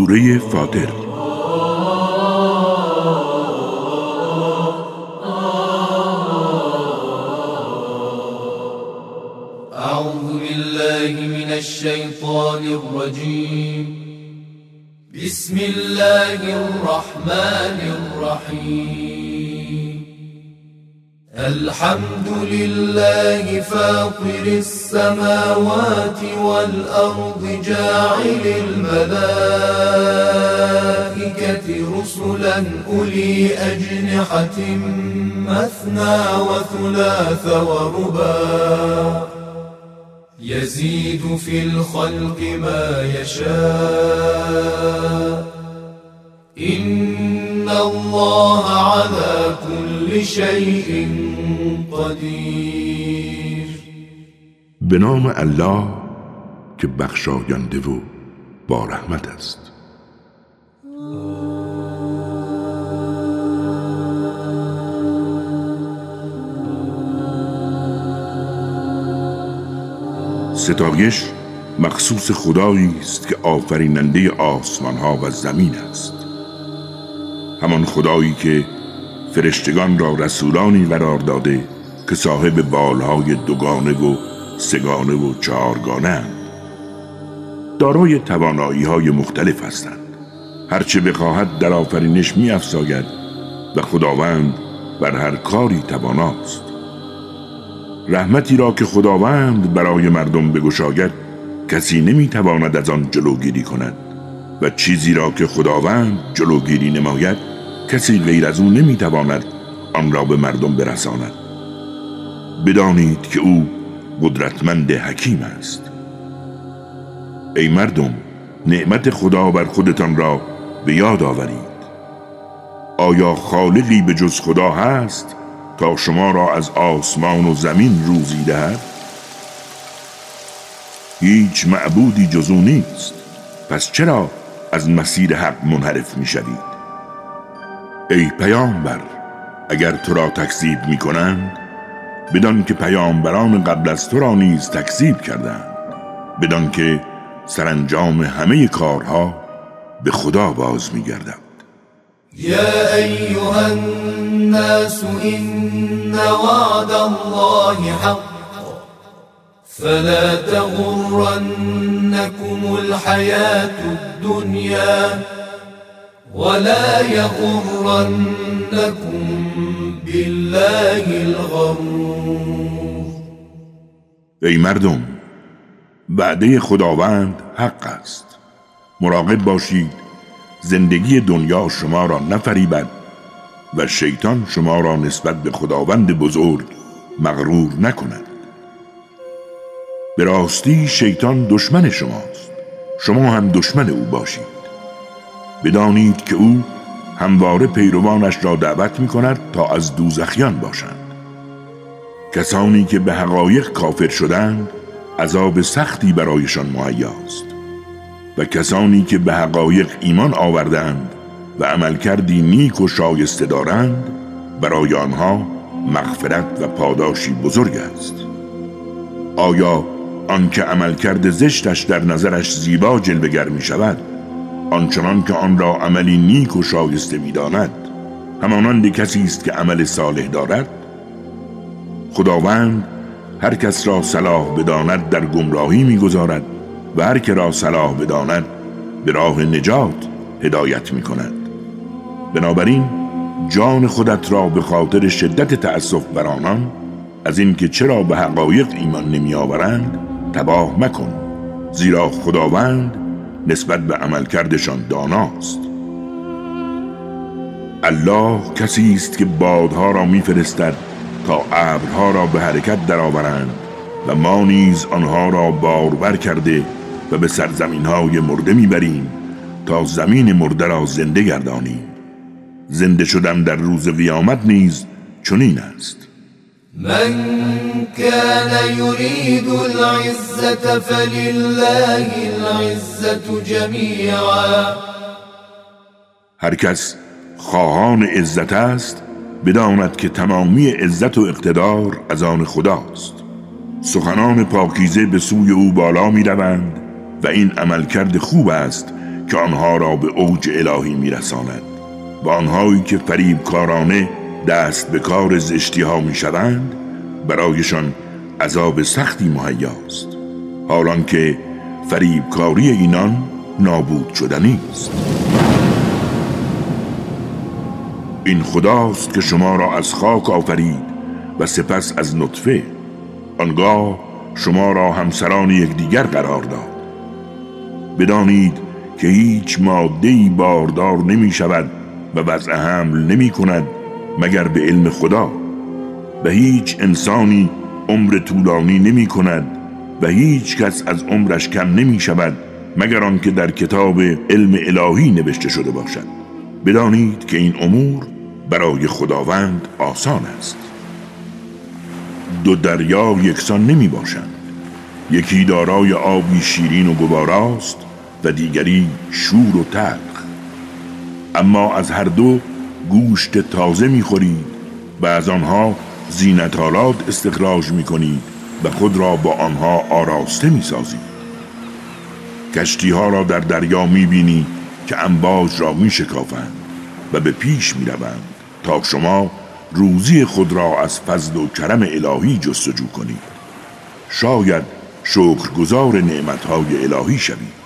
سوره فاطر. اعوذ بالله من الشیطان الرجیم. بسم الله الرحمن الرحیم. الحمد لله فاطر السماوات والأرض جاعل الملائكة رسلا أولي أجنحة مثنى وثلاث ورباع يزيد في الخلق ما يشاء إن الله على كل شيء قدیر. به نام الله که بخشاینده و با رحمت است. ستایش مخصوص خدایی است که آفریننده آسمان ها و زمین است. همان خدایی که فرشتگان را رسولانی قرار داده که صاحب بالهای دوگانه و سگانه و چهارگانه اند. دارای توانایی های مختلف هستند. هرچه بخواهد در آفرینش می افزاید و خداوند بر هر کاری تواناست. رحمتی را که خداوند برای مردم بگشاید کسی نمی تواند از آن جلوگیری کند و چیزی را که خداوند جلوگیری نماید کسی غیر از او نمی تواند آن را به مردم برساند. بدانید که او قدرتمند حکیم است. ای مردم، نعمت خدا بر خودتان را به یاد آورید. آیا خالقی به جز خدا هست تا شما را از آسمان و زمین روزی دهد؟ هیچ معبودی جز او نیست. پس چرا از مسیر حق منحرف می شوید؟ ای پیامبر، اگر تو را تکذیب می کنند بدان که پیامبران قبل از تو را نیز تکذیب کردند. بدان که سرانجام همه کارها به خدا باز می گردد. یا ایها الناس ان وعد الله حق فلا تغرنكم الحياة الدنيا ولا يغرنكم بالله الغرور. ای مردم، وعده خداوند حق است. مراقب باشید زندگی دنیا شما را نفریبد و شیطان شما را نسبت به خداوند بزرگ مغرور نکند. به راستی شیطان دشمن شماست. شما هم دشمن او باشید. بدانید که او همواره پیروانش را دعوت می کند تا از دوزخیان باشند. کسانی که به حقایق کافر شدند عذاب سختی برایشان مهیاست و کسانی که به حقایق ایمان آوردند و عملکردی نیک و شایسته دارند برای آنها مغفرت و پاداشی بزرگ است. آیا آنکه عملکرد زشتش در نظرش زیبا جلوه‌گر می شود آنچنان که آن را عملی نیک و شایسته می داند همانند کسی است که عمل صالح دارد؟ خداوند هر کس را صلاح بداند در گمراهی می گذارد و هر که را صلاح بداند به راه نجات هدایت می کند. بنابراین جان خودت را به خاطر شدت تأسف بر آنان از اینکه چرا به حقایق ایمان نمی آورند تباه مکن، زیرا خداوند نسبت به عملکردشان داناست. الله کسی است که بادها را می‌فرستد تا ابرها را به حرکت درآورند و ما نیز آنها را بارور کرده و به سرزمین‌های مرده می‌بریم تا زمین مرده را زنده گردانیم. زنده شدن در روز قیامت نیز چنین است. من كان يريد العزة فلله العزة جميعا. هر کس خواهان عزت است بداند که تمامی عزت و اقتدار از آن خداست. سخنان پاکیزه به سوی او بالا می روند و این عملکرد خوب است که آنها را به اوج الهی میرساند و آنهایی که فریبکارانه دست به کار زشتی ها میشوند برایشان عذاب سختی مهیاست، حالان که فریبکاری اینان نابود شدنی است. این خداست که شما را از خاک آفرید و سپس از نطفه، آنگاه شما را همسران یکدیگر قرار داد. بدانید که هیچ ماده‌ای باردار نمی شود و وضع حمل نمی کند مگر به علم خدا، و هیچ انسانی عمر طولانی نمی کند و هیچ کس از عمرش کم نمی شود مگر آنکه در کتاب علم الهی نوشته شده باشد. بدانید که این امور برای خداوند آسان است. دو دریا یکسان نمی باشند، یکی دارای آبی شیرین و گواراست و دیگری شور و تلخ، اما از هر دو گوشت تازه می خورید و از آنها زینت‌آلات استخراج می کنید و خود را با آنها آراسته می سازید. کشتی ها را در دریا می بینی که امواج را می شکافند و به پیش می روند تا شما روزی خود را از فضل و کرم الهی جستجو کنید. شاید شکرگزار نعمتهای الهی شوید.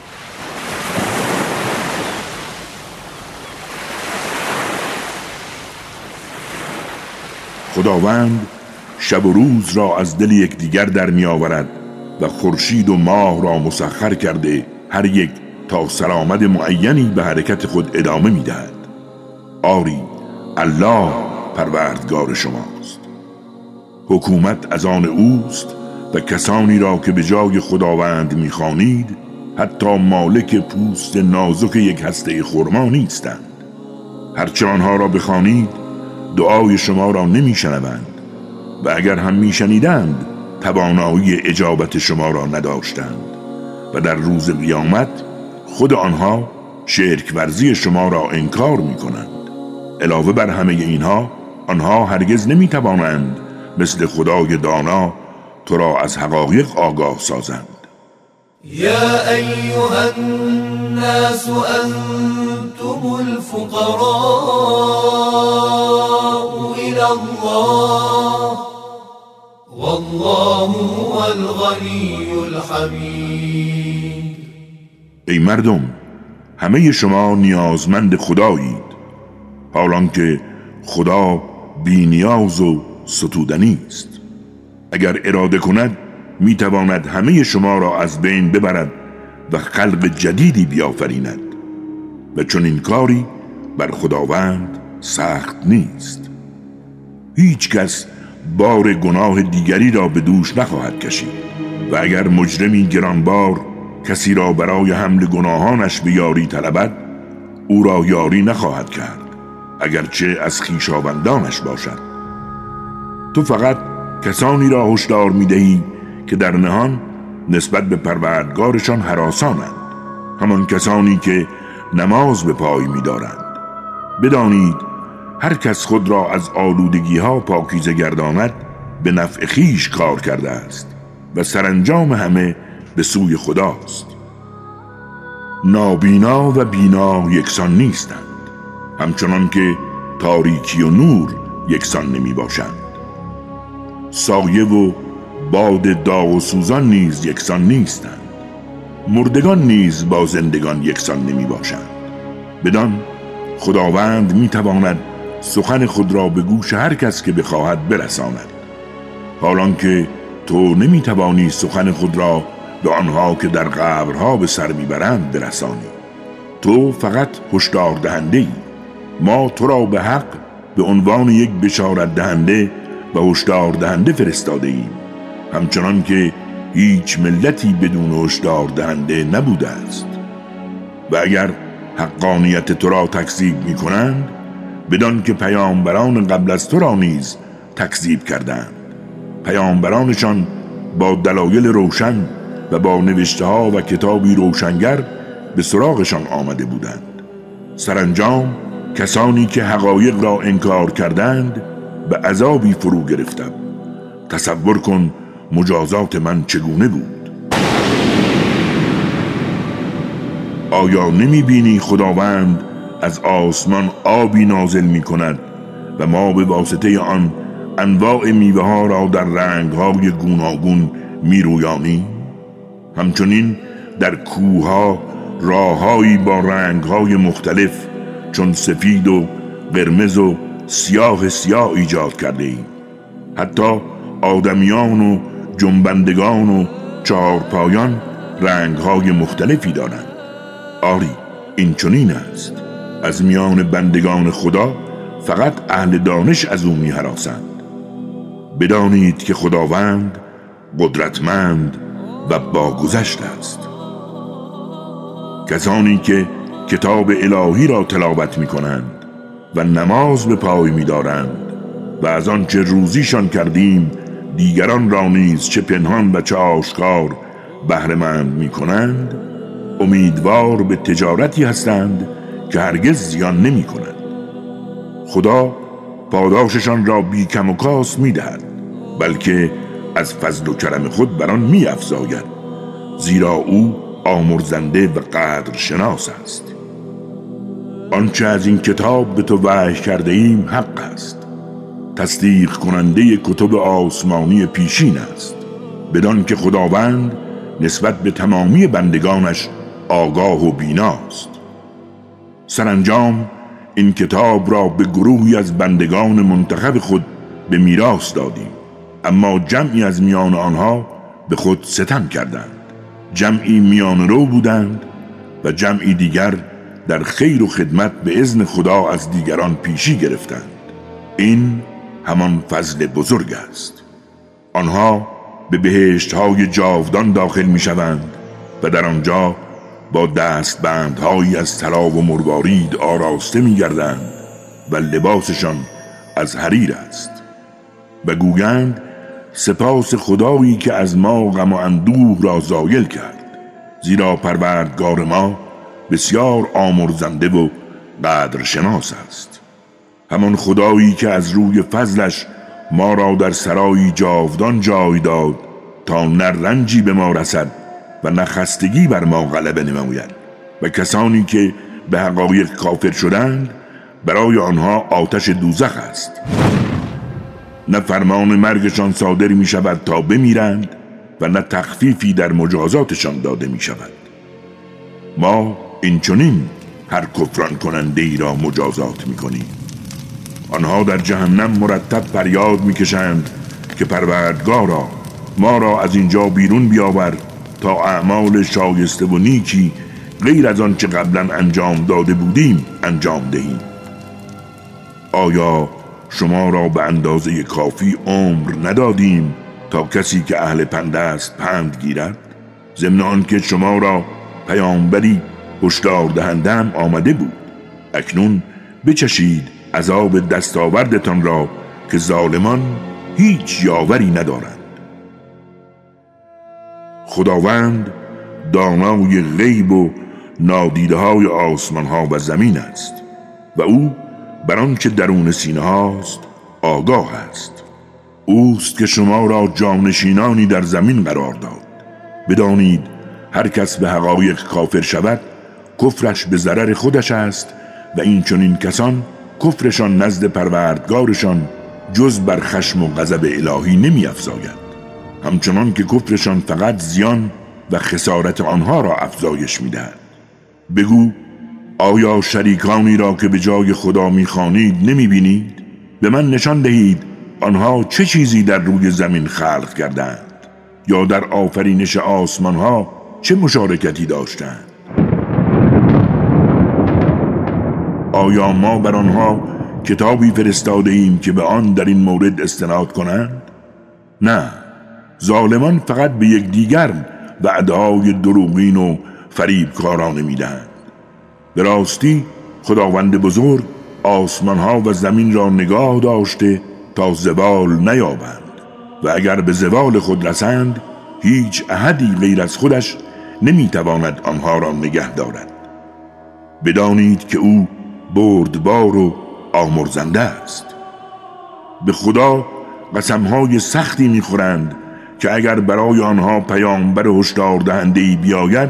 خداوند شب و روز را از دل یکدیگر در می آورد و خورشید و ماه را مسخر کرده هر یک تا سرآمد معینی به حرکت خود ادامه می دهد. آری الله پروردگار شماست. حکومت از آن اوست و کسانی را که به جای خداوند می خوانید حتی مالک پوست نازک یک هسته خرما نیستند. هرچه آنها را بخوانید دعای شما را نمی شنوند و اگر هم می شنیدند توانایی اجابت شما را نداشتند و در روز قیامت خود آنها شرک ورزی شما را انکار می کنند. علاوه بر همه اینها آنها هرگز نمی توانند مثل خدای دانا تو را از حقایق آگاه سازند. یا ایها الناس انتم الفقراء الى الله والله هو الغنی الحمید. ای مردم، همه شما نیازمند خدایید، حالان که خدا بی نیاز و ستودنی است. اگر اراده کند میتواند همه شما را از بین ببرد و خلق جدیدی بیافریند و چون این کاری بر خداوند سخت نیست. هیچ کس بار گناه دیگری را به دوش نخواهد کشید و اگر مجرمی گرانبار کسی را برای حمل گناهانش به یاری طلبد او را یاری نخواهد کرد اگرچه از خویشاوندانش باشد. تو فقط کسانی را هشدار می‌دهی که در نهان نسبت به پروردگارشان هراسانند، همان کسانی که نماز به پای می‌دارند. بدانید هر کس خود را از آلودگی‌ها پاکیزه گرداند به نفع خویش کار کرده است و سرانجام همه به سوی خداست. نابینا و بینا یکسان نیستند، همچنان که تاریکی و نور یکسان نمی باشند. سایه و باد داغ و سوزان نیز یکسان نیستند. مردگان نیز با زندگان یکسان نمی باشند. بدان خداوند می تواند سخن خود را به گوش هر کس که بخواهد برساند، حالان که تو نمی توانی سخن خود را به آنها که در قبرها به سر میبرند برسانی. تو فقط هشدار دهنده ای. ما تو را به حق به عنوان یک بشارت دهنده و هشدار دهنده فرستاده ایم، همچنان که هیچ ملتی بدون هشدار دهنده نبوده است. و اگر حقانیت تو را تکذیب می کنند بدان که پیامبران قبل از تو را نیز تکذیب کردند. پیامبرانشان با دلایل روشن و با نوشته ها و کتابی روشنگر به سراغشان آمده بودند. سرانجام کسانی که حقایق را انکار کردند به عذابی فرو گرفتند. تصور کن مجازات من چگونه بود. آیا نمی بینی خداوند از آسمان آبی نازل می کند و ما به واسطه آن انواع میوه ها را در رنگ های گوناگون می رویانیم؟ همچنین در کوه ها راههایی با رنگ های مختلف چون سفید و قرمز و سیاه ایجاد کرده ایم. حتی آدمیان و جنبندگان و چهارپایان رنگ های مختلفی دارند. آری، این چنین است. از میان بندگان خدا فقط اهل دانش از او می هراسند. بدانید که خداوند قدرتمند و باگذشت است. کسانی که کتاب الهی را تلاوت می کنند و نماز به پای می دارند و از آنچه روزیشان کردیم دیگران را نیز چه پنهان و چه آشکار بهره‌مند می کنند، امیدوار به تجارتی هستند که هرگز زیان نمی کند. خدا پاداششان را بی کم و کاس می دهد، بلکه از فضل و کرم خود بر آن می افزاید، زیرا او آمرزنده و قدر شناس است. آنچه از این کتاب به تو وحی کرده ایم حق است، تصدیق کننده کتب آسمانی پیشین است، بدان که خداوند نسبت به تمامی بندگانش آگاه و بیناست. سرانجام این کتاب را به گروهی از بندگان منتخب خود به میراث دادیم، اما جمعی از میان آنها به خود ستم کردند. جمعی میان رو بودند و جمعی دیگر در خیر و خدمت به اذن خدا از دیگران پیشی گرفتند. این همان فضل بزرگ است. آنها به بهشت‌های جاودان داخل می‌شوند و در آنجا با دستبندهایی از طلا و مروارید آراسته می‌گردند و لباسشان از حریر است و گویند سپاس خدایی که از ما غم و اندوه را زایل کرد، زیرا پروردگار ما بسیار آمرزنده و قدرشناس است. همان خدایی که از روی فضلش ما را در سرایی جاودان جای داد تا نه رنجی به ما رسد و نه خستگی بر ما غلبه نماید. و کسانی که به حقایق کافر شدند برای آنها آتش دوزخ است، نه فرمان مرگشان صادر می شود تا بمیرند و نه تخفیفی در مجازاتشان داده می شود. ما این چنین هر کفران کننده ای را مجازات می کنیم. آنها در جهنم مرتب فریاد می کشند که پروردگارا ما را از اینجا بیرون بیاور تا اعمال شایسته و نیکی غیر از آنچه قبلا انجام داده بودیم انجام دهیم. آیا شما را به اندازه کافی عمر ندادیم تا کسی که اهل پند است پند گیرد؟ ضمن آنکه شما را پیامبری هشدار دهنده هم آمده بود. اکنون بچشید عذاب دستاوردتان را که ظالمان هیچ یاوری ندارند. خداوند دانای غیب و نادیده های آسمان ها و زمین است و او بر آنچه درون سینه هاست آگاه است. اوست که شما را جانشینانی در زمین قرار داد. بدانید هر کس به حقایق کافر شود کفرش به ضرر خودش است و این چنین کسان کفرشان نزد پروردگارشان جز بر خشم و غضب الهی نمی افزاید، همچنان که کفرشان فقط زیان و خسارت آنها را افزایش می دهد. بگو آیا شریکانی را که به جای خدا می خوانید نمی بینید؟ به من نشان دهید آنها چه چیزی در روی زمین خلق کردند یا در آفرینش آسمان ها چه مشارکتی داشتند؟ آیا ما بر آنها کتابی فرستاده ایم که به آن در این مورد استناد کنند؟ نه، ظالمان فقط به یکدیگر وعده‌های دروغین و فریبکارانه میدهند. به راستی خداوند بزرگ آسمانها و زمین را نگاه داشته تا زوال نیابند و اگر به زوال خود رسند هیچ احدی غیر از خودش نمیتواند آنها را نگه دارد. بدانید که او بردبار و آمرزنده است. به خدا قسمهای سختی میخورند که اگر برای آنها پیامبر هشدار دهنده‌ای بیاید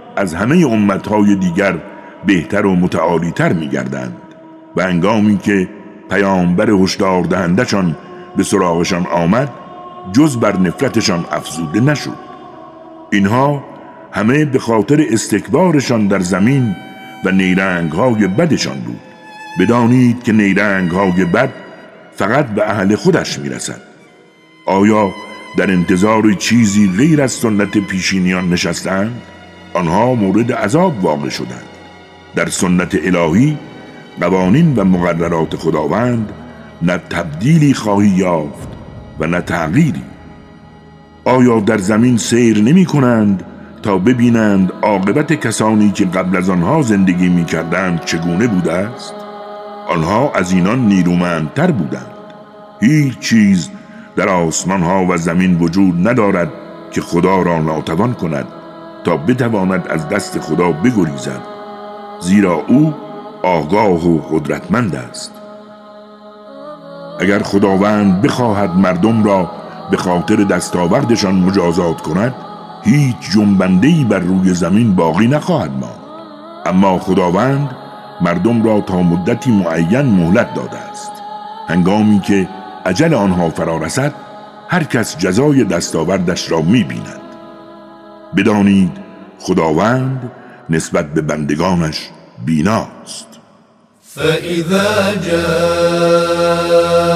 از همه امتهای دیگر بهتر و متعالی‌تر می‌گردند و هنگامی که پیامبر هشدار دهندشان به سراغشان آمد جز بر نفرتشان افزوده نشد. اینها همه به خاطر استکبارشان در زمین و نیرنگ‌های بدشان بود. بدانید که نیرنگ‌های بد فقط به اهل خودش میرسد. آیا در انتظار چیزی غیر از سنت پیشینیان نشستند؟ آنها مورد عذاب واقع شدند. در سنت الهی قوانین و مقررات خداوند نه تبدیلی خواهی یافت و نه تغییری. آیا در زمین سیر نمی کنند تا ببینند عاقبت کسانی که قبل از آنها زندگی می کردند چگونه بوده است؟ آنها از اینان نیرومندتر بودند. هیچ چیز در آسمان ها و زمین وجود ندارد که خدا را ناتوان کند تا بتواند از دست خدا بگریزد، زیرا او آگاه و قدرتمند است. اگر خداوند بخواهد مردم را به خاطر دستاوردشان مجازات کند، هیچ جنبنده‌ای بر روی زمین باقی نخواهد ماند. اما خداوند مردم را تا مدتی معین مهلت داده است. هنگامی که اجل آنها فرا رسد، هر کس جزای دستاوردش را می‌بیند. بدانید خداوند نسبت به بندگانش بیناست. فإذا جاء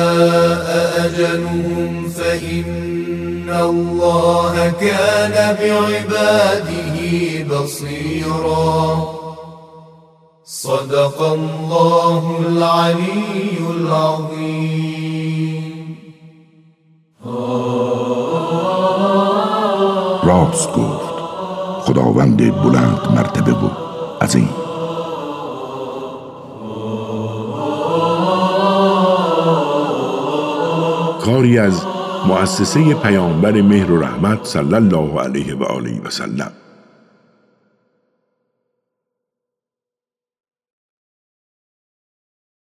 أجلهم فإن الله كان بعباده بصيرا. صدق الله العلي العظيم. راست گفت خداوند بلند مرتبه و عظیم. کاری از مؤسسه پیامبر مهر و رحمت صلی الله علیه و آله و سلم.